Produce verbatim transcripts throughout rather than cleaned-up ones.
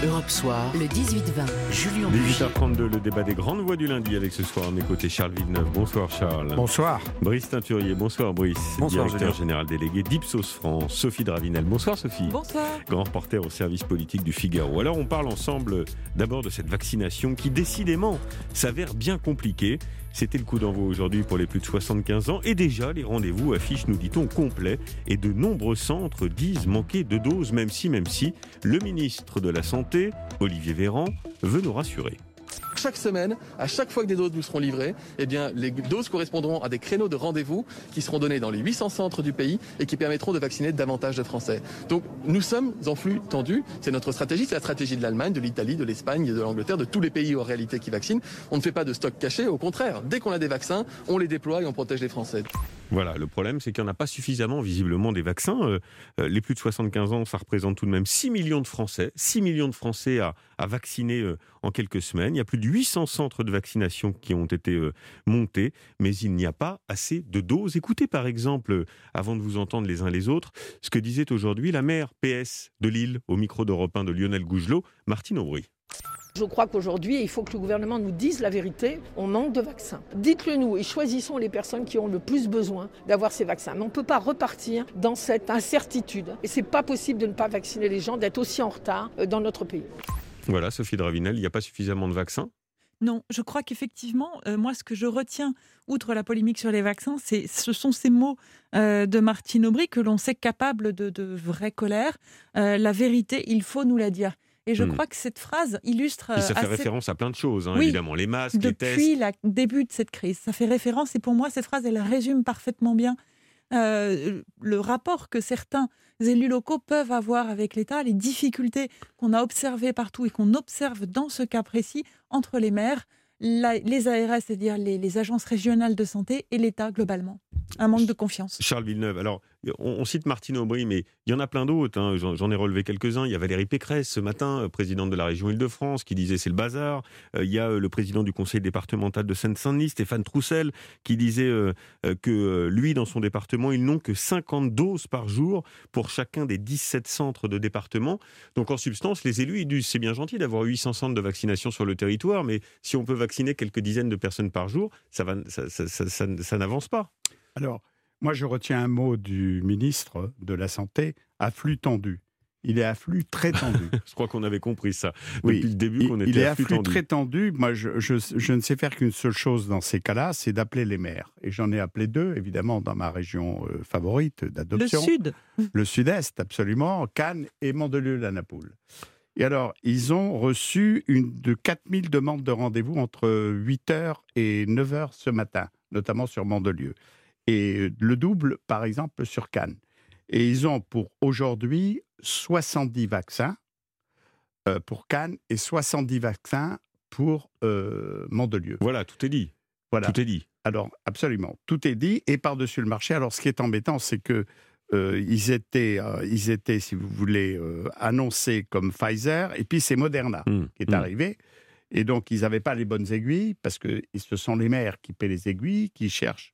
Europe Soir, le dix-huit vingt. Julien Bugier. dix-huit heures trente-deux, le débat des grandes voix du lundi avec ce soir à mes côtés Charles Villeneuve. Bonsoir Charles. Bonsoir. Brice Teinturier. Bonsoir Brice. Bonsoir, directeur Julien. général délégué d'Ipsos France. Sophie Dravinel. Bonsoir Sophie. Bonsoir. Grand reporter au service politique du Figaro. Alors on parle ensemble d'abord de cette vaccination qui décidément s'avère bien compliquée. C'était le coup d'envoi aujourd'hui pour les plus de soixante-quinze ans et déjà les rendez-vous affichent, nous dit-on, complets et de nombreux centres disent manquer de doses, même si, même si le ministre de la Santé, Olivier Véran, veut nous rassurer. Chaque semaine, à chaque fois que des doses nous seront livrées, eh bien, les doses correspondront à des créneaux de rendez-vous qui seront donnés dans les huit cents centres du pays et qui permettront de vacciner davantage de Français. Donc nous sommes en flux tendu, c'est notre stratégie, c'est la stratégie de l'Allemagne, de l'Italie, de l'Espagne, de l'Angleterre, de tous les pays en réalité qui vaccinent. On ne fait pas de stock caché, au contraire, dès qu'on a des vaccins, on les déploie et on protège les Français. Voilà, le problème c'est qu'il n'y en a pas suffisamment visiblement des vaccins. Euh, euh, les plus de soixante-quinze ans, ça représente tout de même six millions de Français. six millions de Français à, à vacciner euh, en quelques semaines. Il y a plus de huit cents centres de vaccination qui ont été euh, montés, mais il n'y a pas assez de doses. Écoutez par exemple, euh, avant de vous entendre les uns les autres, ce que disait aujourd'hui la maire P S de Lille au micro d'Europe un de Lionel Gougelot, Martine Aubry. Je crois qu'aujourd'hui, il faut que le gouvernement nous dise la vérité. On manque de vaccins. Dites-le nous et choisissons les personnes qui ont le plus besoin d'avoir ces vaccins. Mais on ne peut pas repartir dans cette incertitude. Et ce n'est pas possible de ne pas vacciner les gens, d'être aussi en retard dans notre pays. Voilà, Sophie Dravinel, il n'y a pas suffisamment de vaccins ? Non, je crois qu'effectivement, euh, moi, ce que je retiens, outre la polémique sur les vaccins, c'est, ce sont ces mots euh, de Martine Aubry que l'on sait capable de, de vraie colère. Euh, la vérité, il faut nous la dire. Et je mmh. crois que cette phrase illustre... Et ça fait assez... référence à plein de choses, hein, oui, évidemment. Les masques, les tests... Depuis le début de cette crise. Ça fait référence, et pour moi, cette phrase, elle résume parfaitement bien euh, le rapport que certains élus locaux peuvent avoir avec l'État, les difficultés qu'on a observées partout et qu'on observe dans ce cas précis entre les maires, la, les A R S, c'est-à-dire les, les agences régionales de santé, et l'État globalement. Un manque de confiance. Charles Villeneuve, alors on, on cite Martine Aubry, mais il y en a plein d'autres, hein. j'en, j'en ai relevé quelques-uns. Il y a Valérie Pécresse ce matin, euh, présidente de la région Île-de-France, qui disait c'est le bazar. Euh, il y a euh, le président du conseil départemental de Seine-Saint-Denis, Stéphane Troussel, qui disait euh, euh, que euh, lui, dans son département, ils n'ont que cinquante doses par jour pour chacun des dix-sept centres de département. Donc en substance, les élus, ils disent c'est bien gentil d'avoir huit cents centres de vaccination sur le territoire, mais si on peut vacciner quelques dizaines de personnes par jour, ça, va, ça, ça, ça, ça, ça n'avance pas. Alors, moi, je retiens un mot du ministre de la Santé, à flux tendu. Il est à flux très tendu. Je crois qu'on avait compris ça oui, depuis le début il, qu'on était il est à à flux, flux tendu. très tendu. Moi, je, je, je ne sais faire qu'une seule chose dans ces cas-là, c'est d'appeler les maires. Et j'en ai appelé deux, évidemment, dans ma région euh, favorite d'adoption. Le Sud. Le Sud-Est, absolument. Cannes et Mandelieu-la-Napoule. Et alors, ils ont reçu une de quatre mille demandes de rendez-vous entre huit heures et neuf heures ce matin, notamment sur Mandelieu. Et le double, par exemple, sur Cannes. Et ils ont pour aujourd'hui soixante-dix vaccins euh, pour Cannes et soixante-dix vaccins pour euh, Mandelieu. Voilà, tout est dit. Voilà. Tout est dit. Alors, absolument, tout est dit. Et par-dessus le marché, alors ce qui est embêtant, c'est que euh, ils, étaient, euh, ils étaient, si vous voulez, euh, annoncés comme Pfizer, et puis c'est Moderna mmh. qui est mmh. arrivé. Et donc, ils n'avaient pas les bonnes aiguilles, parce que ce sont les maires qui paient les aiguilles, qui cherchent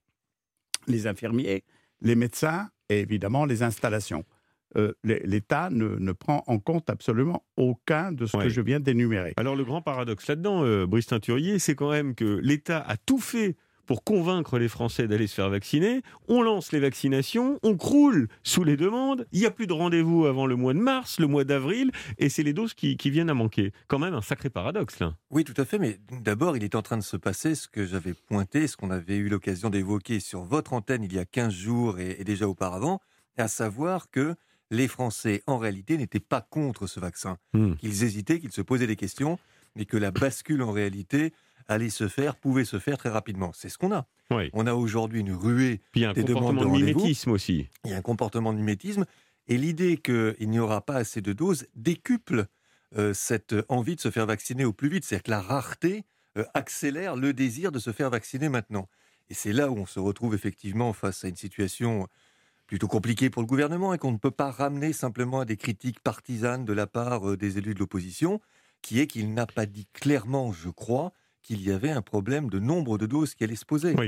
les infirmiers, les médecins et évidemment les installations. Euh, L'État ne, ne prend en compte absolument aucun de ce ouais. que je viens d'énumérer. Alors le grand paradoxe là-dedans, euh, Brice Teinturier, c'est quand même que l'État a tout fait pour convaincre les Français d'aller se faire vacciner. On lance les vaccinations, on croule sous les demandes, il n'y a plus de rendez-vous avant le mois de mars, le mois d'avril, et c'est les doses qui, qui viennent à manquer. Quand même un sacré paradoxe, là. Oui, tout à fait, mais d'abord, il est en train de se passer ce que j'avais pointé, ce qu'on avait eu l'occasion d'évoquer sur votre antenne il y a quinze jours et, et déjà auparavant, à savoir que les Français, en réalité, n'étaient pas contre ce vaccin, mmh. qu'ils hésitaient, qu'ils se posaient des questions, mais que la bascule, en réalité, allait se faire, pouvait se faire très rapidement. C'est ce qu'on a. Oui. On a aujourd'hui une ruée Puis il y a un des demandes comportement de de mimétisme aussi. Il y a un comportement de mimétisme, et l'idée qu'il n'y aura pas assez de doses décuple euh, cette envie de se faire vacciner au plus vite. C'est-à-dire que la rareté euh, accélère le désir de se faire vacciner maintenant. Et c'est là où on se retrouve effectivement face à une situation plutôt compliquée pour le gouvernement et qu'on ne peut pas ramener simplement à des critiques partisanes de la part euh, des élus de l'opposition, qui est qu'il n'a pas dit clairement, je crois, qu'il y avait un problème de nombre de doses qui allait se poser. Oui.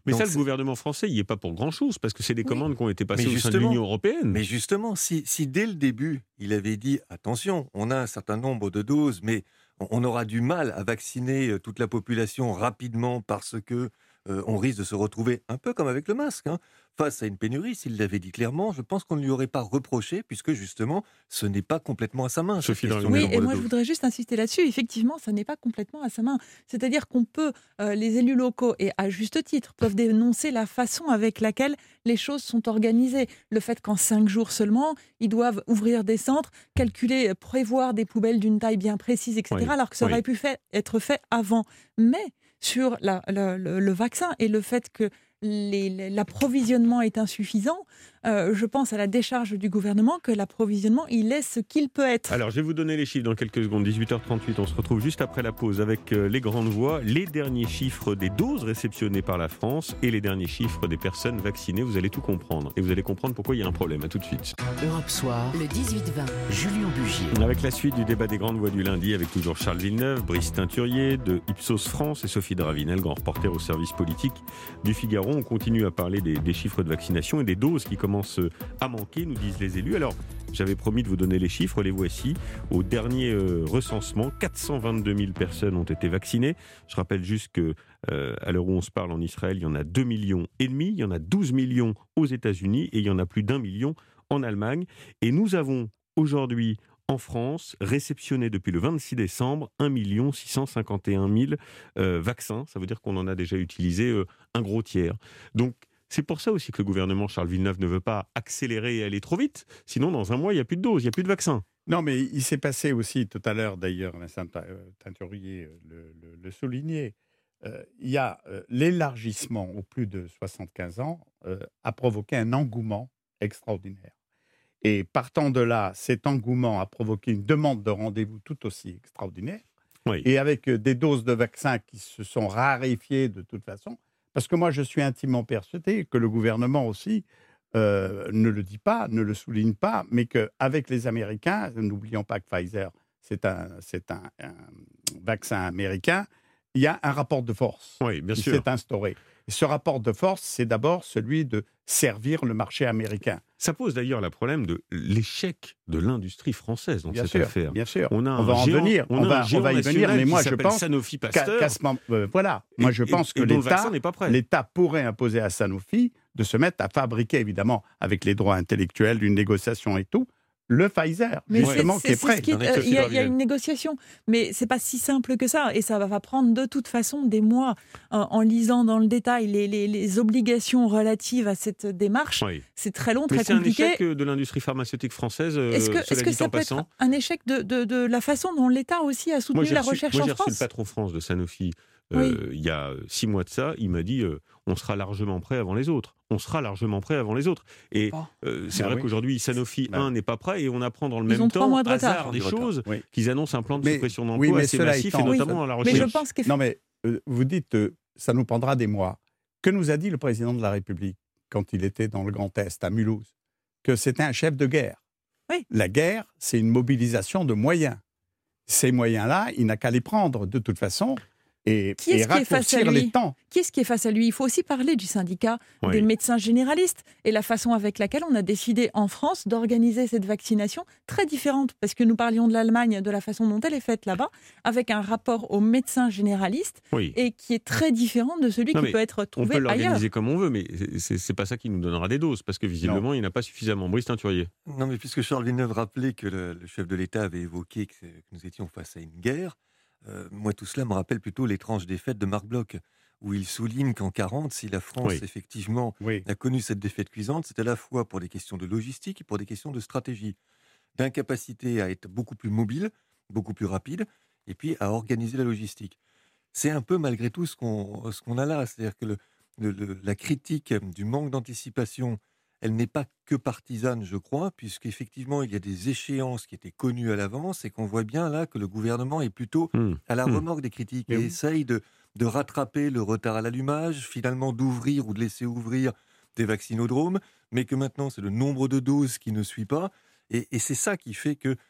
Mais Donc ça, le c'est... gouvernement français, il n'y est pas pour grand-chose, parce que c'est des Oui. commandes qui ont été passées Mais au sein de l'Union européenne. Mais justement, si, si dès le début, il avait dit « Attention, on a un certain nombre de doses, mais on, on aura du mal à vacciner toute la population rapidement parce que euh, on risque de se retrouver, un peu comme avec le masque, hein, face à une pénurie », s'il l'avait dit clairement, je pense qu'on ne lui aurait pas reproché, puisque justement, ce n'est pas complètement à sa main. cette Sophie question Dragon. du Oui, nombre et de moi je doses. voudrais juste insister là-dessus. Effectivement, ça n'est pas complètement à sa main. C'est-à-dire qu'on peut, euh, les élus locaux, et à juste titre, peuvent dénoncer la façon avec laquelle les choses sont organisées. Le fait qu'en cinq jours seulement, ils doivent ouvrir des centres, calculer, prévoir des poubelles d'une taille bien précise, et cetera, Oui, alors que ça oui. aurait pu fait, être fait avant. Mais sur la- la- le, le vaccin et le fait que les- les- l'approvisionnement est insuffisant, euh, je pense à la décharge du gouvernement que l'approvisionnement, il est ce qu'il peut être. Alors, je vais vous donner les chiffres dans quelques secondes. dix-huit heures trente-huit, on se retrouve juste après la pause avec euh, les grandes voix, les derniers chiffres des doses réceptionnées par la France et les derniers chiffres des personnes vaccinées. Vous allez tout comprendre. Et vous allez comprendre pourquoi il y a un problème. À tout de suite. Europe Soir, le dix-huit vingt, Julien Bugier. Avec la suite du débat des grandes voix du lundi, avec toujours Charles Villeneuve, Brice Teinturier de Ipsos France et Sophie Dravinel, grand reporter au service politique du Figaro. On continue à parler des, des chiffres de vaccination et des doses qui commencent à manquer, nous disent les élus. Alors, j'avais promis de vous donner les chiffres, les voici. Au dernier euh, recensement, quatre cent vingt-deux mille personnes ont été vaccinées. Je rappelle juste que euh, à l'heure où on se parle en Israël, il y en a deux millions et demi, il y en a douze millions aux États-Unis et il y en a plus d'un million en Allemagne. Et nous avons aujourd'hui en France réceptionné depuis le vingt-six décembre un million six cent cinquante et un mille euh, vaccins. Ça veut dire qu'on en a déjà utilisé euh, un gros tiers. Donc, c'est pour ça aussi que le gouvernement Charles Villeneuve ne veut pas accélérer et aller trop vite. Sinon, dans un mois, il n'y a plus de doses, il n'y a plus de vaccins. Non, mais il s'est passé aussi tout à l'heure, d'ailleurs, Vincent Teinturier le, le, le soulignait, euh, il y a euh, l'élargissement aux plus de soixante-quinze ans euh, a provoqué un engouement extraordinaire. Et partant de là, cet engouement a provoqué une demande de rendez-vous tout aussi extraordinaire. Oui. Et avec des doses de vaccins qui se sont raréfiées de toute façon, parce que moi, je suis intimement persuadé que le gouvernement aussi euh, ne le dit pas, ne le souligne pas, mais qu'avec les Américains, n'oublions pas que Pfizer, c'est un, c'est un, un vaccin américain, il y a un rapport de force Oui, bien qui sûr. s'est instauré. Et ce rapport de force, c'est d'abord celui de servir le marché américain. Ça pose d'ailleurs le problème de l'échec de l'industrie française dans Bien cette sûr, affaire. bien sûr. On, a on un va en géant, venir. On, On a va, un géant on va y venir. national Mais moi, qui je s'appelle pense Sanofi qu'à, Pasteur. qu'à ce moment, euh, voilà. Moi, je Et- pense et- que et dont le l'État, vaccin n'est pas prêt. l'État pourrait imposer à Sanofi de se mettre à fabriquer, évidemment, avec les droits intellectuels, une négociation et tout, le Pfizer, Mais justement, c'est- qui est c'est prêt. ce qui est- J'en ai euh, Sophie Il y, a- il y a Dravinel. une négociation, mais c'est pas si simple que ça, et ça va prendre de toute façon des mois. En, en lisant dans le détail les, les- les obligations relatives à cette démarche, Oui. c'est très long, Mais très c'est un compliqué. échec de l'industrie pharmaceutique française, euh, Est-ce que, cela est-ce que dit ça en peut passant. être un échec de, de- de la façon dont l'État aussi a soutenu Moi, j'ai la reçu, recherche moi, en j'ai reçu le France? patron France de Sanofi euh, il y a six mois de ça. Il m'a dit euh, on sera largement prêt avant les autres. On sera largement prêt avant les autres. Et Bon. euh, c'est Bah vrai oui. qu'aujourd'hui, Sanofi, Bah. un, n'est pas prêt et on apprend dans le Ils même ont trois temps, mois de retard. hasard des Du retard, choses, oui. qu'ils annoncent un plan de Mais- suppression oui, d'emplois mais assez cela massif, étant- et Oui. notamment dans la Mais recherche. je pense que Non, mais euh, vous dites, euh, ça nous prendra des mois. Que nous a dit le président de la République quand il était dans le Grand Est, à Mulhouse? Que c'était un chef de guerre. Oui. La guerre, c'est une mobilisation de moyens. Ces moyens-là, il n'a qu'à les prendre de toute façon et, Qui est-ce et qui est face à raccourcir lui les temps. qui est-ce qui est face à lui? Il faut aussi parler du syndicat Oui. des médecins généralistes et la façon avec laquelle on a décidé en France d'organiser cette vaccination très différente, parce que nous parlions de l'Allemagne, de la façon dont elle est faite là-bas, avec un rapport aux médecins généralistes Oui. et qui est très différent de celui Non, qui mais peut être On trouvé peut l'organiser ailleurs. comme on veut, mais c'est, c'est pas ça qui nous donnera des doses, parce que visiblement, il n'y en a pas suffisamment. Brice Teinturier. Non, mais puisque Charles Villeneuve rappelait que le, le chef de l'État avait évoqué que, que nous étions face à une guerre, euh, moi tout cela me rappelle plutôt l'étrange défaite de Marc Bloch, où il souligne qu'en quarante, si la France Oui. effectivement Oui. a connu cette défaite cuisante, c'est à la fois pour des questions de logistique et pour des questions de stratégie, d'incapacité à être beaucoup plus mobile, beaucoup plus rapide, et puis à organiser la logistique. C'est un peu malgré tout ce qu'on, ce qu'on a là, c'est-à-dire que le, le- le- la critique du manque d'anticipation, elle n'est pas que partisane, je crois, puisqu'effectivement, il y a des échéances qui étaient connues à l'avance et qu'on voit bien là que le gouvernement est plutôt Hmm. à la Hmm. remorque des critiques Mais et oui. essaye de, de rattraper le retard à l'allumage, finalement d'ouvrir ou de laisser ouvrir des vaccinodromes, mais que maintenant, c'est le nombre de doses qui ne suit pas. Et, et c'est ça qui fait que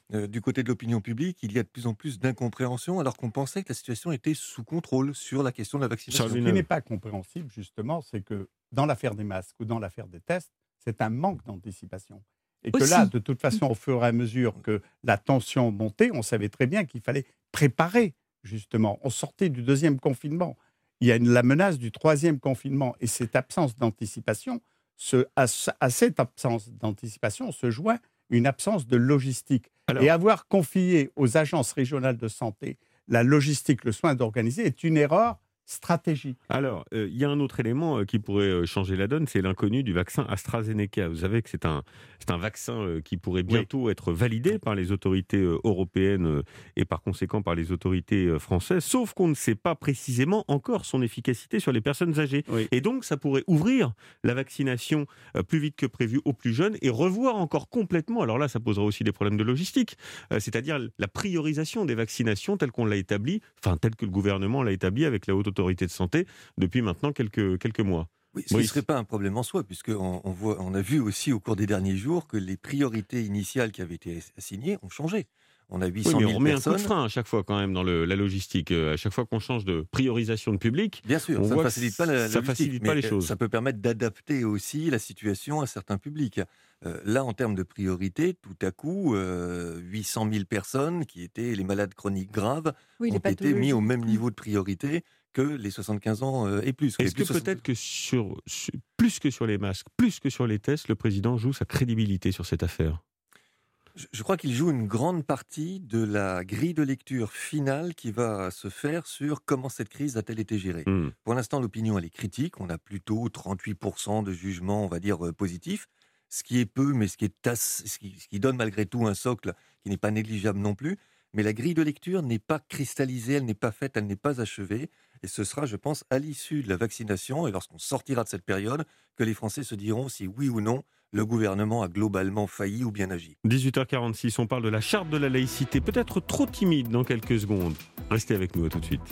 euh, du côté de l'opinion publique, il y a de plus en plus d'incompréhension, alors qu'on pensait que la situation était sous contrôle sur la question de la vaccination. Ce qui n'est pas compréhensible, justement, c'est que dans l'affaire des masques ou dans l'affaire des tests, c'est un manque d'anticipation. Et que Aussi. là, de toute façon, au fur et à mesure que la tension montait, on savait très bien qu'il fallait préparer, justement. On sortait du deuxième confinement. Il y a une, la menace du troisième confinement. Et cette absence d'anticipation, ce, à, à cette absence d'anticipation se joint une absence de logistique. Alors, et avoir confié aux agences régionales de santé la logistique, le soin d'organiser, est une erreur stratégique. Alors, il euh, y a un autre élément euh, qui pourrait euh, changer la donne, c'est l'inconnu du vaccin AstraZeneca. Vous savez que c'est un, c'est un vaccin euh, qui pourrait bientôt oui. être validé par les autorités euh, européennes euh, et par conséquent par les autorités euh, françaises, sauf qu'on ne sait pas précisément encore son efficacité sur les personnes âgées. Oui. Et donc, ça pourrait ouvrir la vaccination euh, plus vite que prévu aux plus jeunes et revoir encore complètement, alors là, ça posera aussi des problèmes de logistique, euh, c'est-à-dire la priorisation des vaccinations telle qu'on l'a établie, enfin, telle que le gouvernement l'a établie avec la haute autorité de santé depuis maintenant quelques, quelques mois. Oui, ce qui ne serait pas un problème en soi, puisqu'on on voit, on a vu aussi au cours des derniers jours que les priorités initiales qui avaient été assignées ont changé. On a huit cent mille oui, mais on remet personnes. un coup de frein à chaque fois quand même dans le, la logistique. À chaque fois qu'on change de priorisation de public, bien sûr, ça ne facilite pas la, ça facilite pas les choses. Ça peut permettre d'adapter aussi la situation à certains publics. Euh, là, en termes de priorité, tout à coup, euh, huit cent mille personnes qui étaient les malades chroniques graves oui, ont été mis au même niveau de priorité que les soixante-quinze ans euh, et plus. Est-ce que soixante... peut-être que sur, sur, plus que sur les masques, plus que sur les tests, le président joue sa crédibilité sur cette affaire ? Je, je crois qu'il joue une grande partie de la grille de lecture finale qui va se faire sur comment cette crise a-t-elle été gérée. Mmh. Pour l'instant, l'opinion, elle est critique. On a plutôt trente-huit pour cent de jugements, on va dire, euh, positifs, ce qui est peu, mais ce qui, est assez, ce, qui, ce qui donne malgré tout un socle qui n'est pas négligeable non plus. Mais la grille de lecture n'est pas cristallisée, elle n'est pas faite, elle n'est pas achevée. Et ce sera, je pense, à l'issue de la vaccination et lorsqu'on sortira de cette période, que les Français se diront si oui ou non le gouvernement a globalement failli ou bien agi. dix-huit heures quarante-six, on parle de la charte de la laïcité, peut-être trop timide dans quelques secondes. Restez avec nous, à tout de suite.